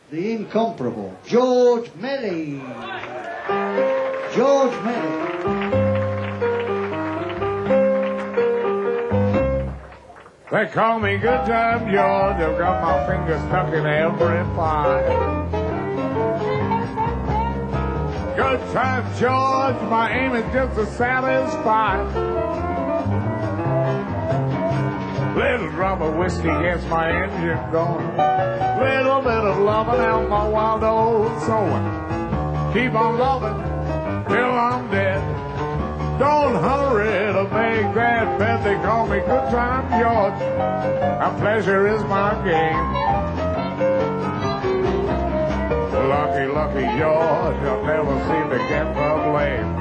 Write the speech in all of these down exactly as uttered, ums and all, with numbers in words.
the incomparable George Melly. George Melly. They call me Good Time George. I've got my fingers stuck in every pie. Good time, George, my aim is just to satisfy. Little drop of whiskey gets my engine going. Little bit of loving out my wild old soul. Keep on loving till I'm dead. Don't hurry to make that bet. They call me Good Time George. And pleasure is my game. Lucky, lucky George, you'll never seem to get the blame.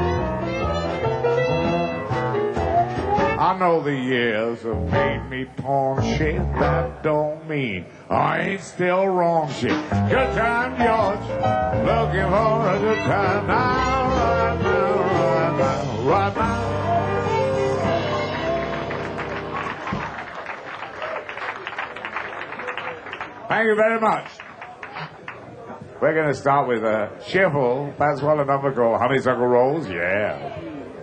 I know the years have made me pawn shit. That don't mean I ain't still wrong shit. Good time, George, looking for a good time now, right now, right now, right now. Thank you very much. We're going to start with a cheerful Patswell number called Honeysuckle Rose. Yeah.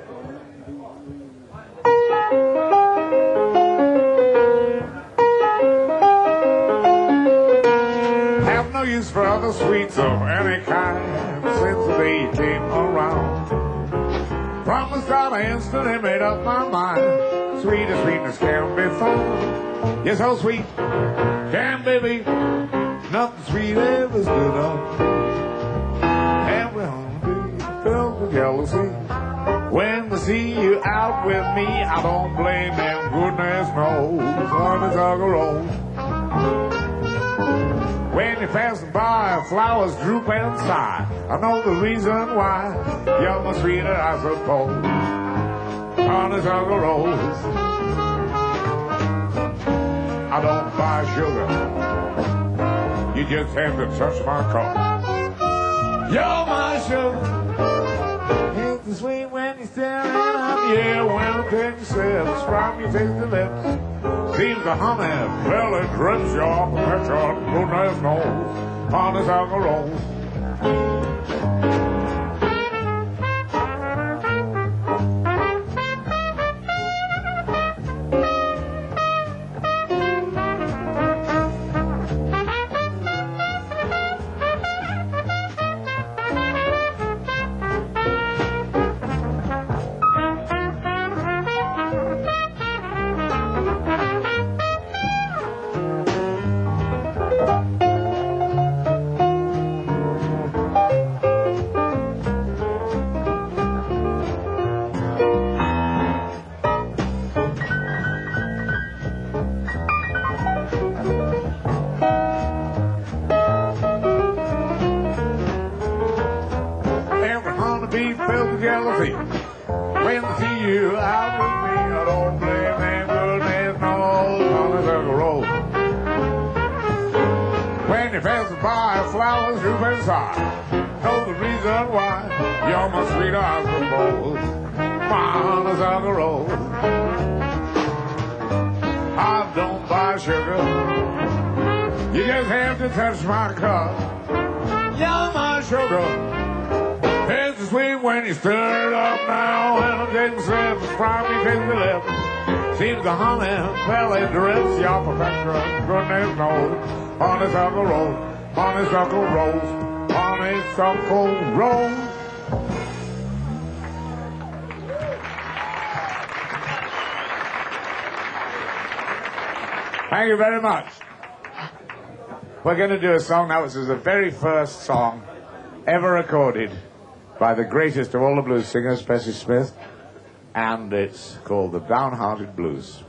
Have no use for other sweets of any kind since they came around. From the start I instantly made up my mind. Sweet as sweetness can be found. Yes, so sweet can be beat. Nothing sweet ever stood up. And we're hungry, filled with jealousy. When they see you out with me, I don't blame them, goodness knows. Honeysuckle Rose. When you're passing by, flowers droop and sigh. I know the reason why. You're my sweeter, I suppose. Honeysuckle Rose. I don't buy sugar. You just have to touch my cup. You're my sugar. It's the sweet when you're staring at me. Yeah, when I take sips from your tasty lips. Seems the honey belly drips your perfection. Goodness knows. Honeysuckle Rose. When they see you out with me, I don't blame them, goodness knows. Honeysuckle Rose. When you're passing by, flowers droop and sigh. Know the reason why. You're my sweetheart, I suppose. My honeysuckle rose. I don't buy sugar. You just have to touch my cup. You're my sugar. It's sweet when you stir it up now, and I'm getting sips from your tasty lips. Seems the honey belly drips your perfection. Goodness knows. Honeysuckle Rose, honeysuckle rose, honeysuckle rose. Thank you very much. We're going to do a song now, which is the very first song ever recorded by the greatest of all the blues singers, Bessie Smith, and it's called The Downhearted Blues.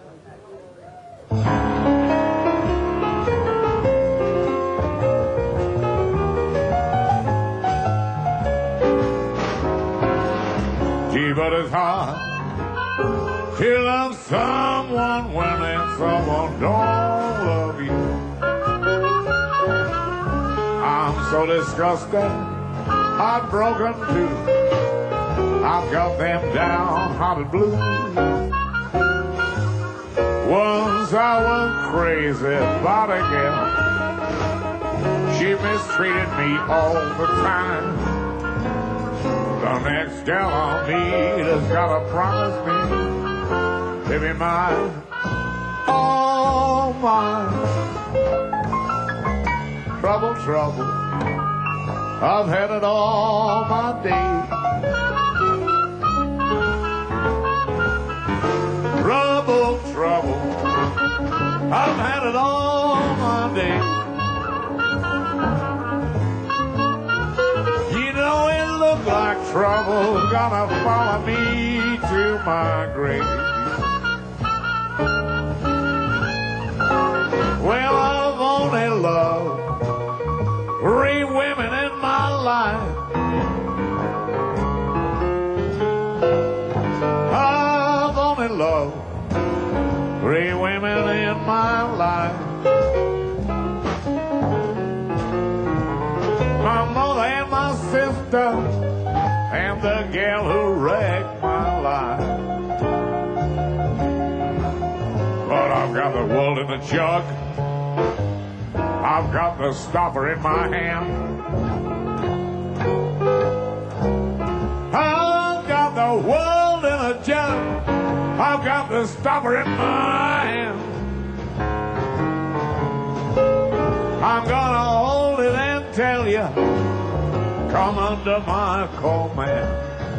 Gee, but it's hard to love someone when that someone don't love you. I'm so disgusted, heartbroken too. I've got them downhearted blues. Once I was crazy about a girl. She mistreated me all the time. The next gal I'll meet has gotta promise me to be mine, all mine. Trouble, trouble, I've had it all my days. Trouble, trouble, I've had it all my days. You know it looked like trouble gonna follow me to my grave. Well, I've only loved three women in my life. I've only loved three women in my life. My mother and my sister and the gal who wrecked my life. But I've got the world in a jug. I've got the stopper in my hand. I've got the world in a jug. I've got the stopper in my hand. I'm gonna hold it and tell you, come under my command.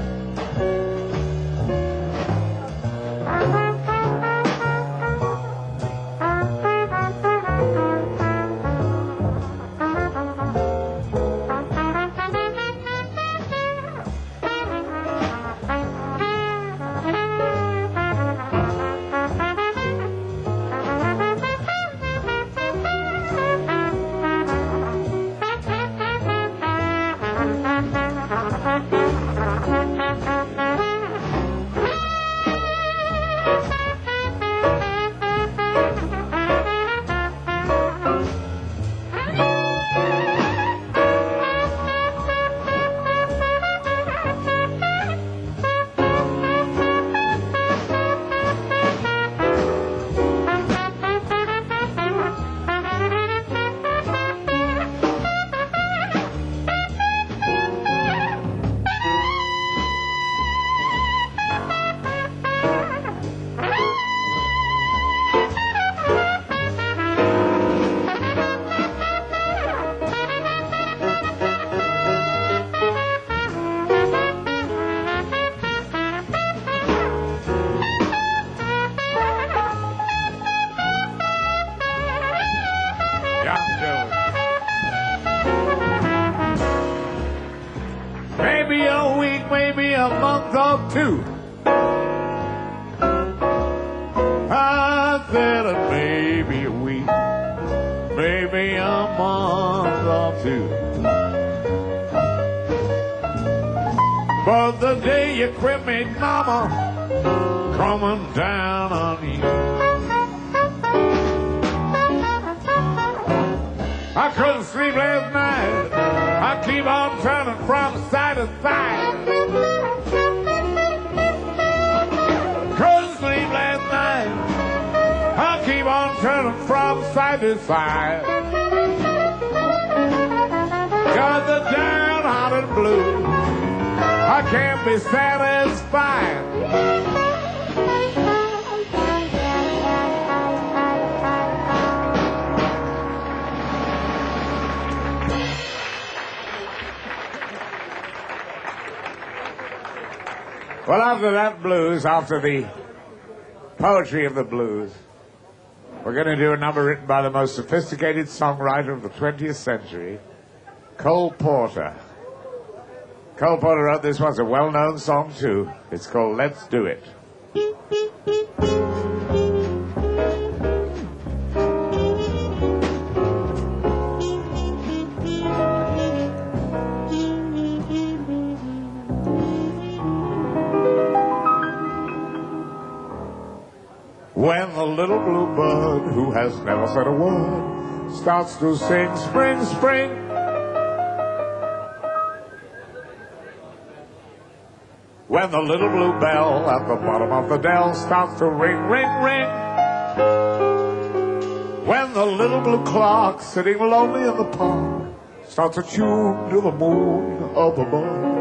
Maybe a week, maybe a month or two. I said it, maybe a week, maybe a month or two. But the day you quit me, mama, coming down on you. I couldn't sleep last night. I keep on turning from side to side. Couldn't sleep last night. I keep on turning from side to side. Got the downhearted blues. I can't be satisfied. Well, after that blues, after the poetry of the blues, we're going to do a number written by the most sophisticated songwriter of the twentieth century, Cole Porter. Cole Porter wrote this one. It's a well-known song, too. It's called Let's Do It. When the little blue bird, who has never said a word, starts to sing spring, spring, when the little blue bell at the bottom of the dell starts to ring, ring, ring, when the little blue clock sitting lonely in the park starts to tune to the moon up above.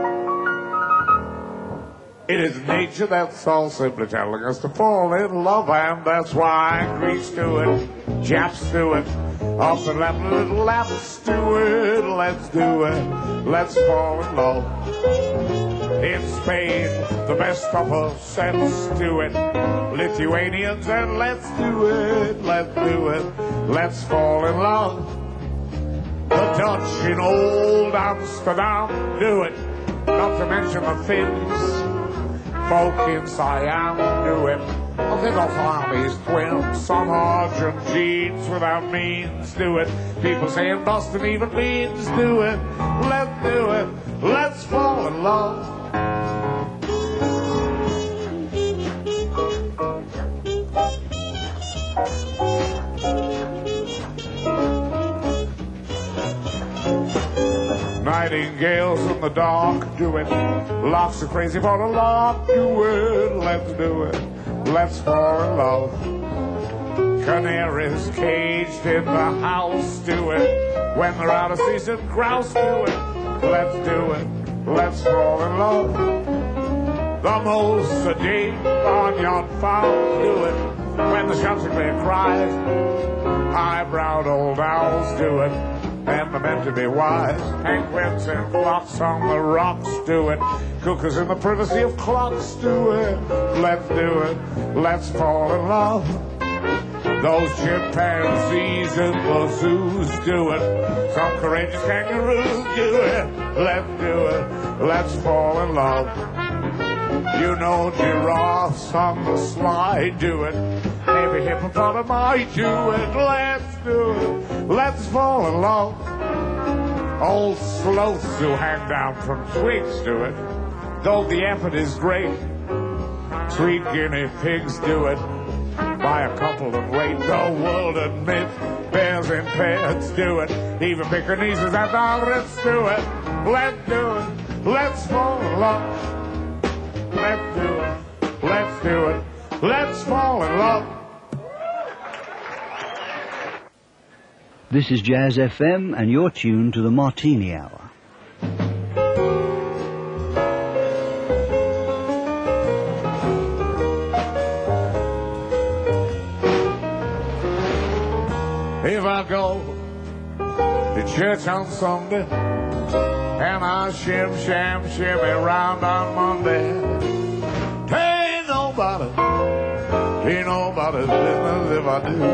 It is nature that's all simply telling us to fall in love, and that's why Greeks do it, Japs do it, often Latin little Latins do it. Let's do it, let's fall in love. In Spain, the best of us sets do it, Lithuanians, and let's do it, let's do it, let's fall in love. The Dutch in old Amsterdam do it, not to mention the Finns. Folk in Siam do it. Oh, there's no Siamese twins. Some Argentines without means do it. People saying Boston even means do it. Let's do it. Let's fall in love. Nightingales in the dark do it. Larks are crazy for the lark do it. Let's do it. Let's fall in love. Canaries caged in the house do it. When they're out of season, grouse do it. Let's do it. Let's fall in love. The most sedate barnyard fowls do it. When the chanticleer cries, high-browed old owls do it. And the men to be wise, penguins and flocks on the rocks do it. Cuckoos in the privacy of clocks do it. Let's do it. Let's fall in love. Those chimpanzees in the zoos do it. Some courageous kangaroos do it. Let's do it. Let's fall in love. You know giraffes on the slide do it. Maybe hippopotami do it. Let's do it. Let's fall in love. Old sloths who hang down from twigs do it. Though the effort is great, sweet guinea pigs do it. Buy a couple and wait. The world admits bears and pets do it. Even Pekingese and Maurits do it. Let's do it. Let's fall in love. Let's do it. Let's do it. Let's fall in love. This is Jazz F M, and you're tuned to the Martini Hour. If I go to church on Sunday and I shim, sham, shimmy round on Monday, ain't nobody, ain't nobody's business if I do.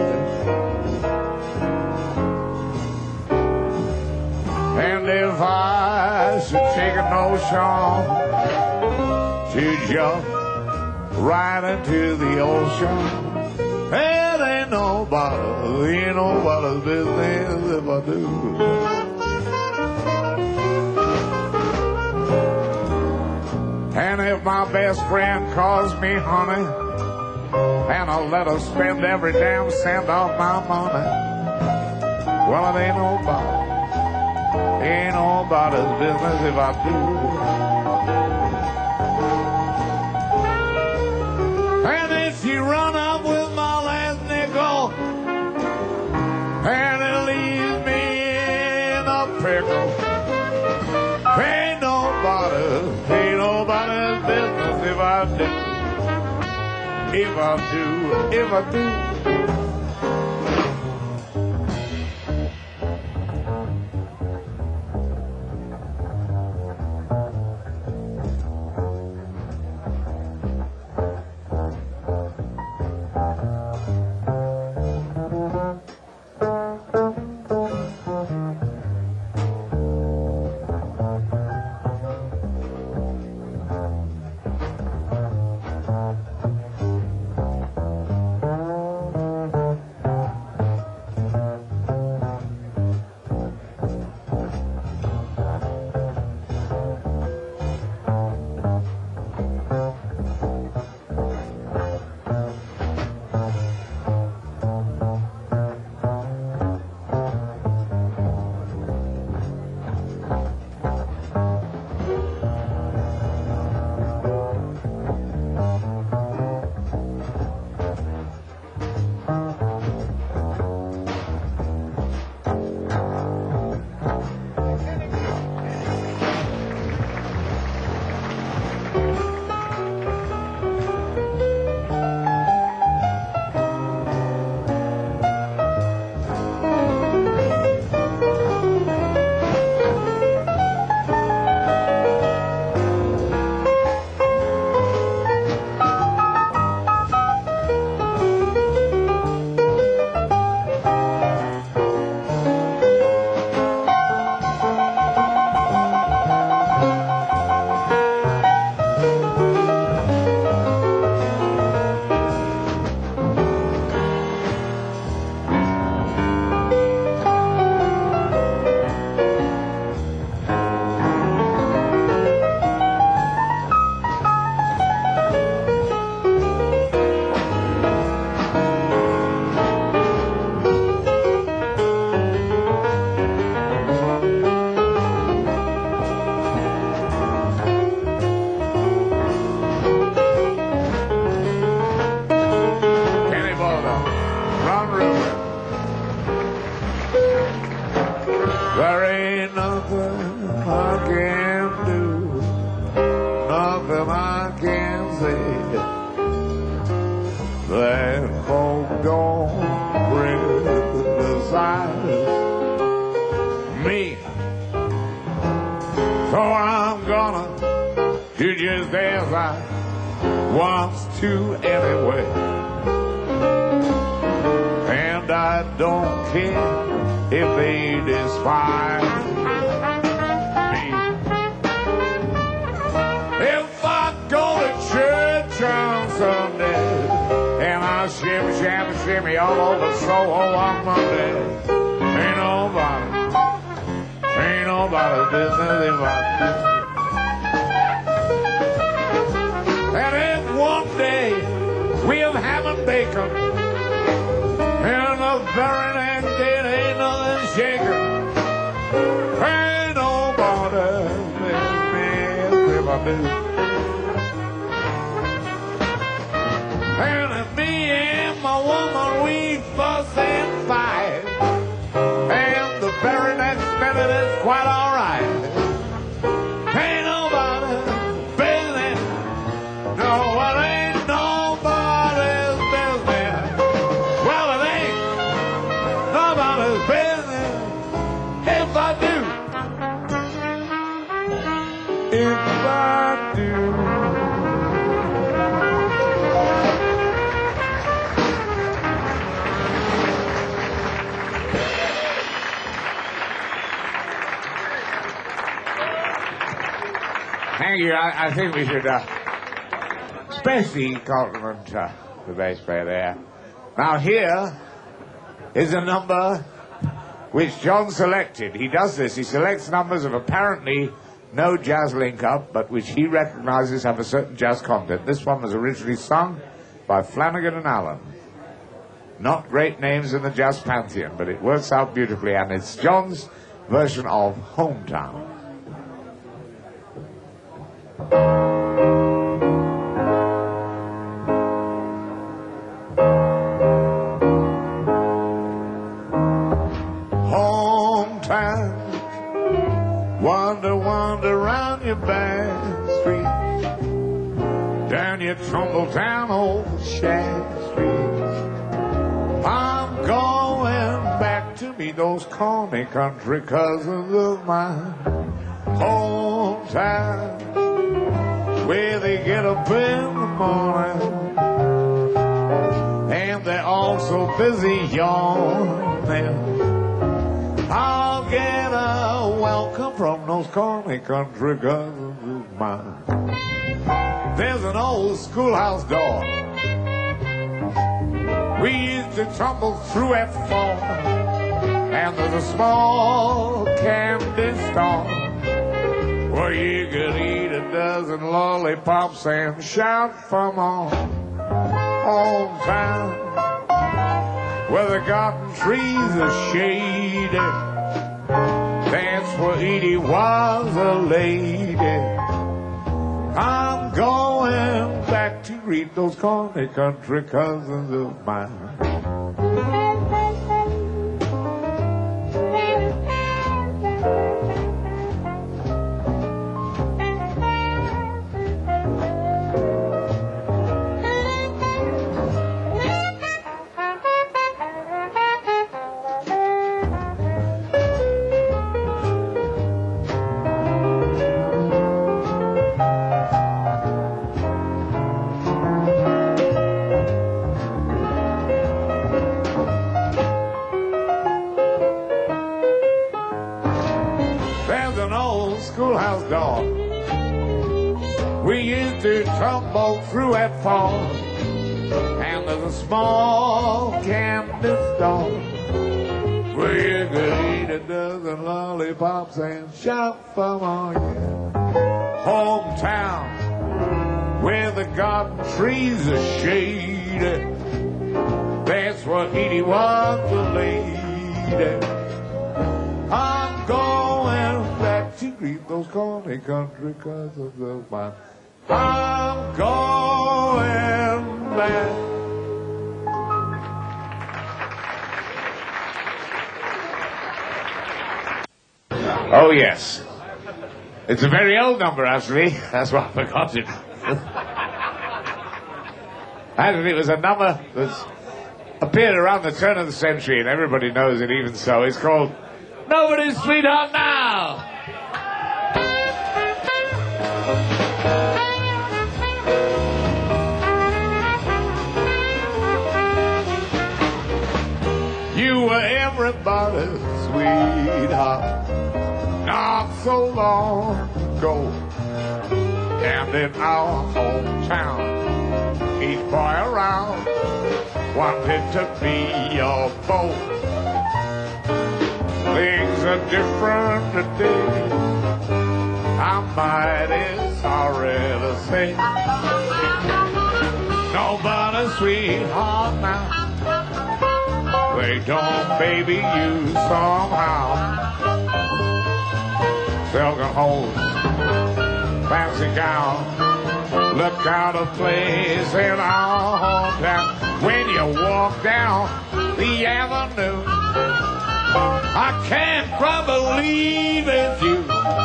And if I should take a notion to jump right into the ocean, it ain't nobody, ain't nobody's business if I do. And if my best friend calls me honey, and I'll let her spend every damn cent of my money, well, it ain't nobody. Ain't nobody's business if I do. And if you run up with my last nickel and it leaves me in a pickle, ain't nobody, ain't nobody's business if I do. If I do, if I do. There ain't nothing I can do, nothing I can say that folk don't criticize me. So I'm gonna do just as I want to anyway. And I don't care if they despise me. If I go to church on Sunday and I shimmy, shimmy, shimmy all over Soho on Monday, ain't nobody, ain't nobody's business if I do. And if one day we're having bacon and the very next day ain't nothing shaking, ain't nobody business if I do. And if me and my woman we fuss and fight, and the very next minute is quite all right, ain't nobody business. No, it ain't nobody's business. Well, it ain't nobody's business if I do. If I do. Thank you. I, I think we should uh, especially compliment uh, the bass player there. Now here is a number which John selected. He does this. He selects numbers of apparently no jazz link-up, but which he recognizes have a certain jazz content. This one was originally sung by Flanagan and Allen. Not great names in the jazz pantheon, but it works out beautifully, and it's John's version of Hometown. Hometown, wander, wander round your back street, down your tumble down old Shack Street. I'm going back to meet those corny country cousins of mine. Hometown, where they get up in the morning and they're all so busy yawning. I'll get a welcome from those corny country cousins of mine. There's an old schoolhouse door we used to tumble through at four, and there's a small candy store where you could eat a dozen lollipops and shout for more. Hometown, where the garden trees are shaded, that's where Edie was a lady. I'm going back to greet those corny country cousins of mine. Schoolhouse door we used to tumble through at four, and there's a small candy store where you could eat a dozen lollipops and shout for more. Yeah. Hometown, where the garden trees are shaded, that's where Edie was a lady. I'm going back to greet those corny country cousins of mine. I'm going back. Oh, yes. It's a very old number, actually. That's why I forgot it. Actually, it was a number that's appeared around the turn of the century, and everybody knows it even so. It's called Nobody's Sweetheart Now. You were everybody's sweetheart not so long ago, and in our hometown each boy around wanted to be your beau. Things are different today, I'm mighty sorry to say. Nobody's sweetheart now, they don't baby you somehow. Silken hose, fancy gown, look out of place in our hometown. When you walk down the avenue, I can't quite believe it's you.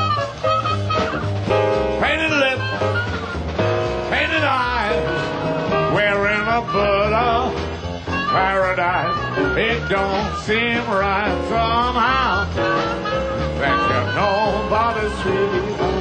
Painted lips, painted eyes, wearing a bud of paradise. It don't seem right somehow that you're nobody's sweetheart.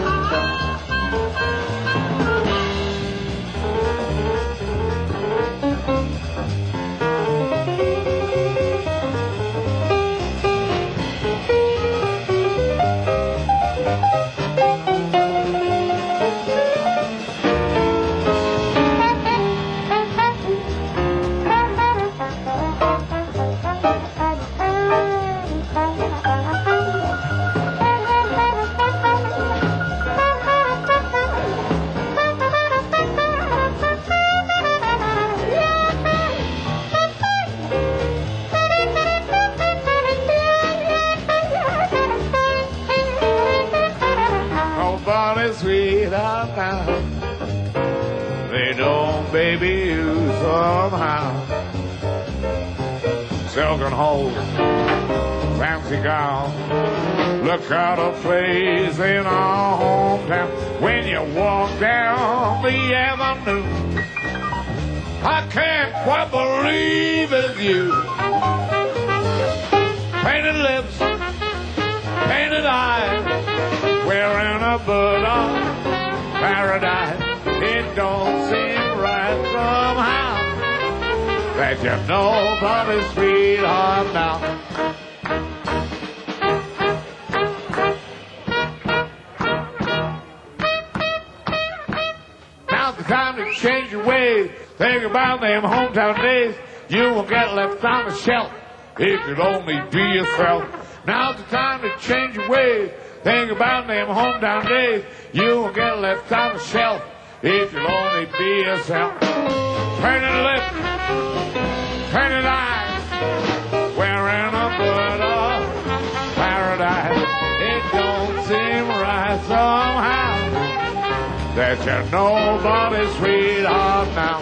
Sweetheart now, they don't baby you somehow. Silken hose, fancy gown, look out of place in our hometown. When you walk down the avenue, I can't quite believe it's you. Painted lips, painted eyes, wearing a bud of paradise. It don't seem right somehow that you're nobody's sweetheart now. Now's the time to change your ways. Think about them hometown days. You won't get left on the shelf if you'd only be yourself. Now's the time to change your ways. Think about them hometown days. You won't get left on the shelf if you'll only be yourself. Painted lips, painted eyes, wearing a bud of paradise. It don't seem right somehow that you're nobody's sweetheart now.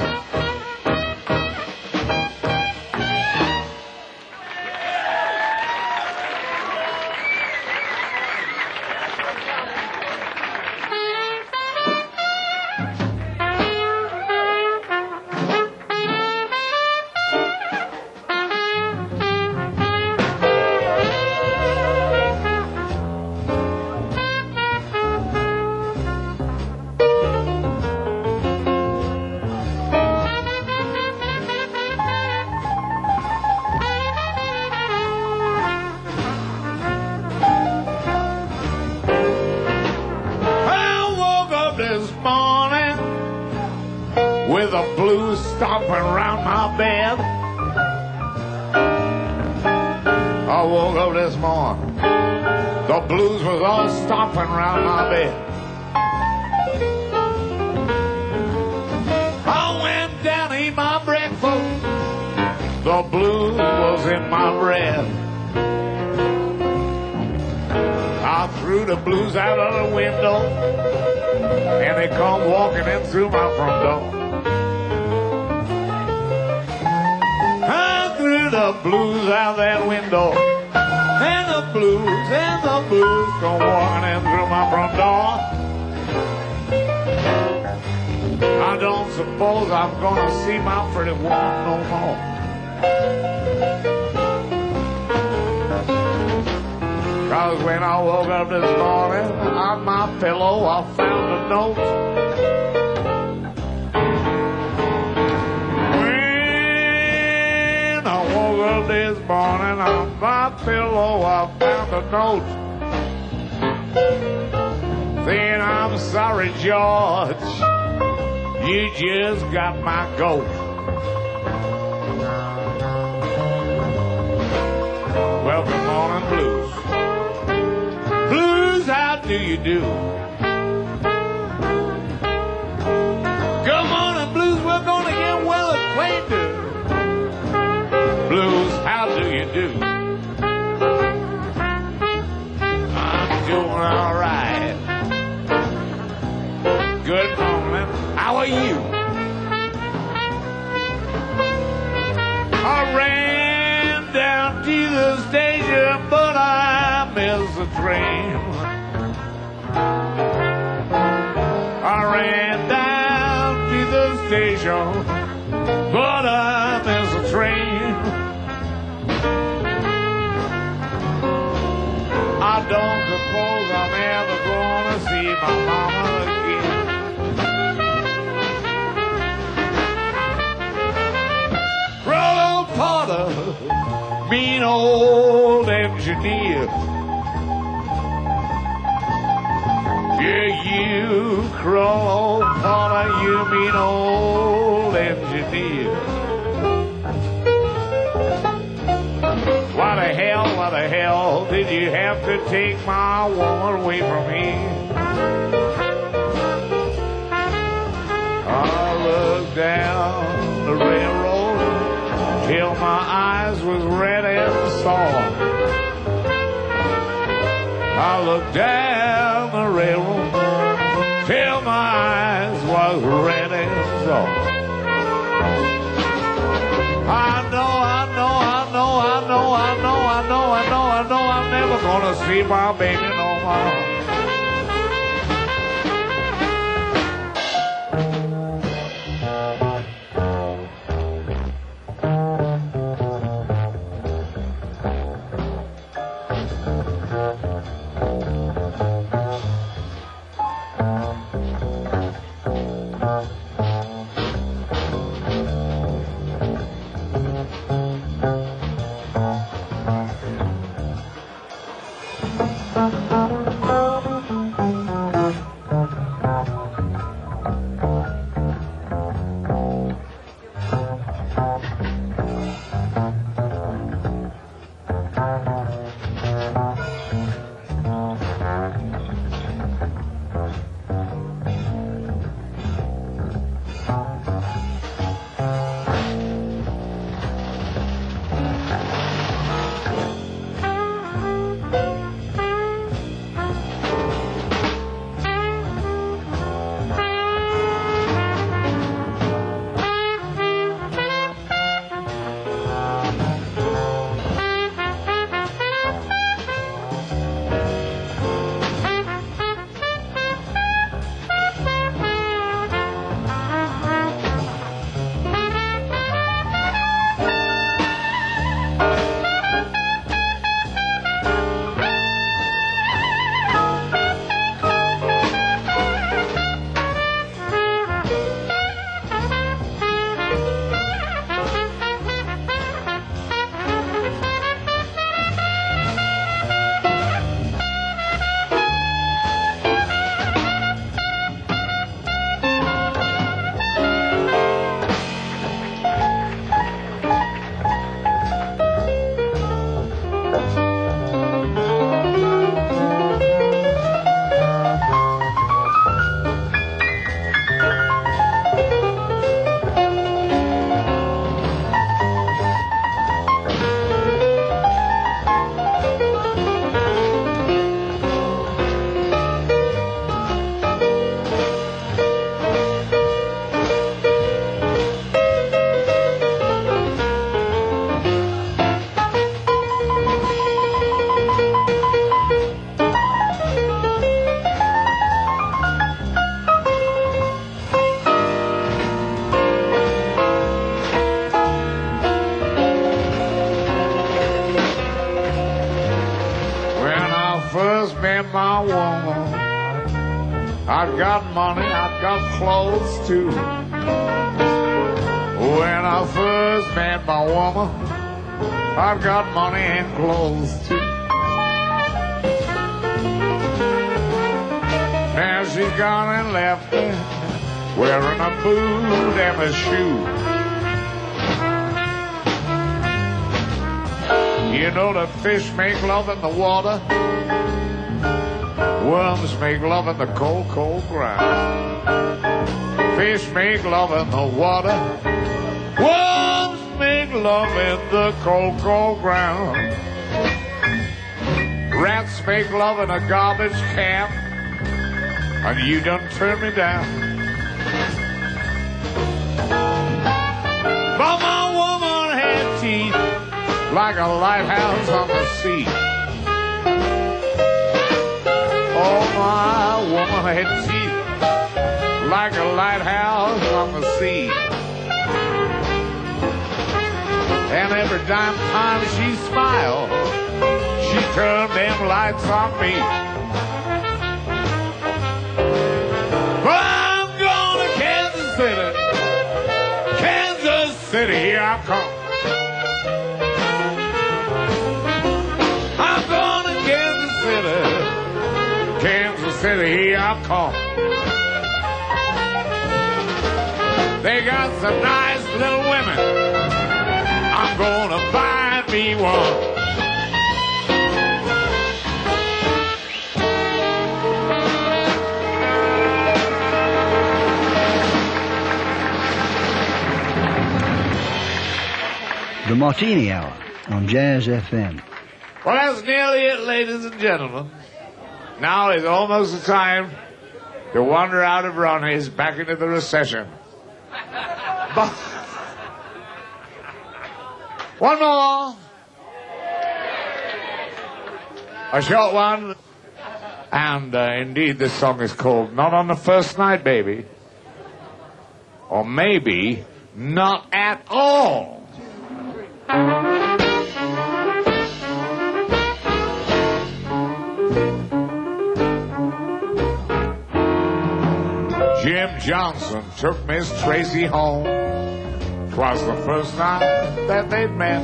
With the blues stomping around my bed. I woke up this morning, the blues was all stomping around my bed. I went down to eat my breakfast, the blues was in my bread. I threw the blues out of the window, and they come walking in through my front door. I threw the blues out that window, and the blues, and the blues come walking in through my front door. I don't suppose I'm gonna see my pretty woman no more. Cause when I woke up this morning, on my pillow I found a note. When I woke up this morning, on my pillow I found a note. Saying, I'm sorry, George, you just got my goat. Well, good morning, blues. Blues, how do you do? Good morning, blues, we're gonna get well acquainted. Blues, how do you do? I'm doing all right. Good morning, how are you? I ran down to the station, but I missed the train. I ran down to the station, but I missed the train. I don't suppose I'm ever gonna see my mama again. Rollo Porter, mean old engineer. Yeah, you Rollo Porter, you mean old engineer. Why the hell, why the hell did you have to take my woman away from me? I looked down the railroad till my eyes was red as sore. I looked down the railroad till my eyes was red as sore. I know, I know, I know, I know, I know, I know, I know, I know I'm never gonna see my baby no more. Oh, first met my woman, I've got money, I've got clothes too. When I first met my woman, I've got money and clothes too. Now she's gone and left me, wearing a boot and a shoe. You know that fish make love in the water, worms make love in the cold, cold ground. Fish make love in the water, worms make love in the cold, cold ground. Rats make love in a garbage can, and you done turn me down. But my woman had teeth like a lighthouse on the sea. Oh, my woman had teeth like a lighthouse on the sea. And every damn time she smiled, she turned them lights on me. But I'm going to Kansas City, Kansas City, here I come. I'm going to Kansas City, Kansas City, here I come. They got some nice little women, I'm gonna buy me one. The Martini Hour on Jazz F M. Well, that's nearly it, ladies and gentlemen. Now is almost the time to wander out of Ronnie's back into the recession. But one more. A short one. And uh, indeed, this song is called Not on the First Night, Baby. Or maybe Not at All. Jim Johnson took Miss Tracy home. 'Twas the first night that they'd met.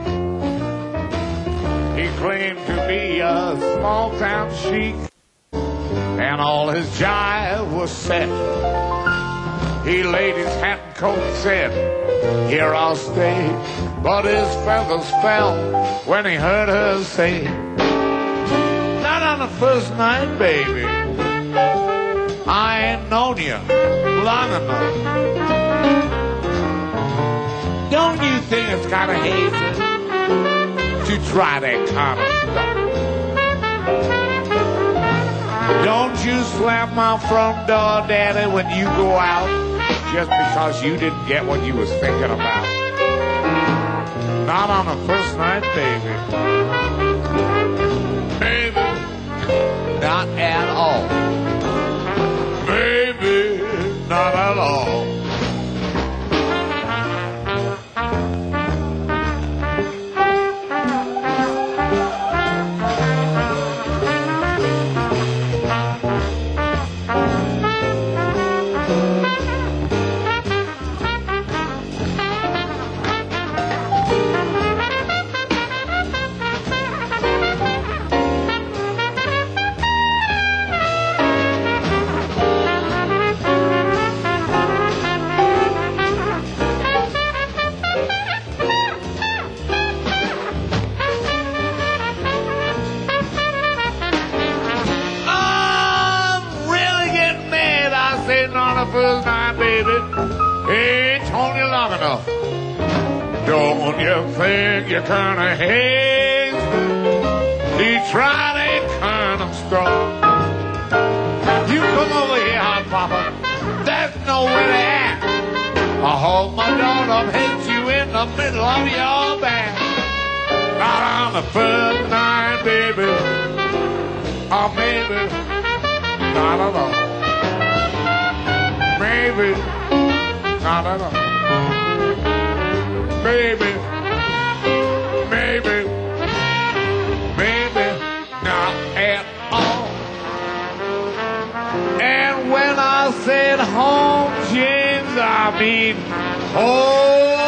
He claimed to be a small-town chic, and all his jive was set. He laid his hat and coat and said, "Here I'll stay." But his feathers fell when he heard her say, "Not on the first night, baby. I ain't known you long enough. Don't you think it's kind of hazy to try that kind of stuff? Don't you slam my front door, Daddy, when you go out just because you didn't get what you was thinking about. Not on the first night, baby. Baby, not at all. Baby, not at all." First night, baby, ain't told you long enough. Don't you think you're kind of hasty? You try that kind of stuff. You come over here, hot papa. There's nowhere to act. I hold my door up, hit you in the middle of your back. Not on the first night, baby. Or maybe not at all. Maybe not at all. Maybe, maybe, maybe not at home, James. I mean, oh.